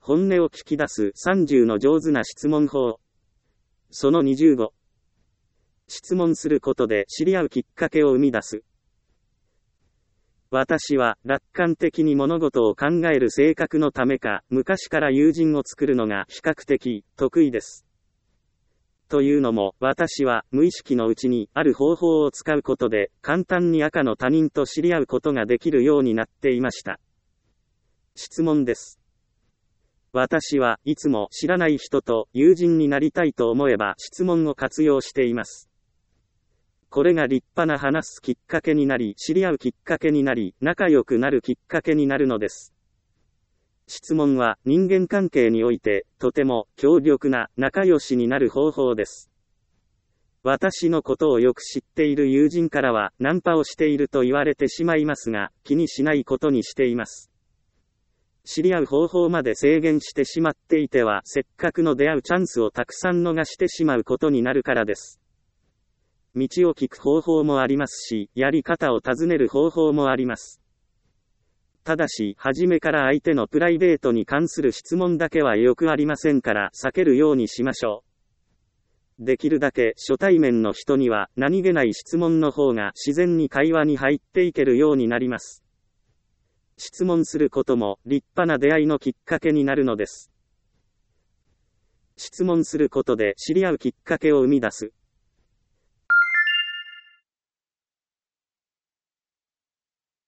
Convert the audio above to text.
本音を聞き出す30の上手な質問法。その25。質問することで知り合うきっかけを生み出す。私は楽観的に物事を考える性格のためか、昔から友人を作るのが比較的得意です。というのも、私は無意識のうちにある方法を使うことで、簡単に赤の他人と知り合うことができるようになっていました。質問です。私はいつも知らない人と友人になりたいと思えば質問を活用しています。これが立派な話すきっかけになり、知り合うきっかけになり、仲良くなるきっかけになるのです。質問は人間関係においてとても強力な仲良しになる方法です。私のことをよく知っている友人からはナンパをしていると言われてしまいますが、気にしないことにしています。知り合う方法まで制限してしまっていては、せっかくの出会うチャンスをたくさん逃してしまうことになるからです。道を聞く方法もありますし、やり方を尋ねる方法もあります。ただし、初めから相手のプライベートに関する質問だけはよくありませんから、避けるようにしましょう。できるだけ初対面の人には何気ない質問の方が自然に会話に入っていけるようになります。質問することも立派な出会いのきっかけになるのです。質問することで知り合うきっかけを生み出す。